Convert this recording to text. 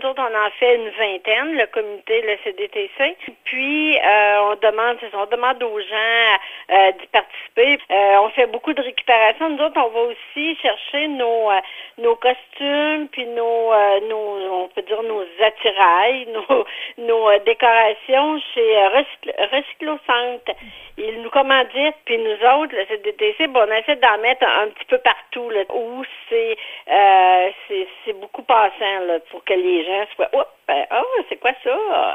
autres, on en fait une vingtaine, le comité, le CDTC. Puis, on demande aux gens d'y participer. On fait beaucoup de récupération. Nous autres, on va aussi chercher nos costumes, puis on peut dire nos attirails, nos décorations chez Recyclocentre. Ils nous commanditent, puis nous autres, le CDTC, on essaie d'en mettre un petit peu partout, là, où c'est beaucoup passant, là, pour que les gens soient, c'est quoi ça?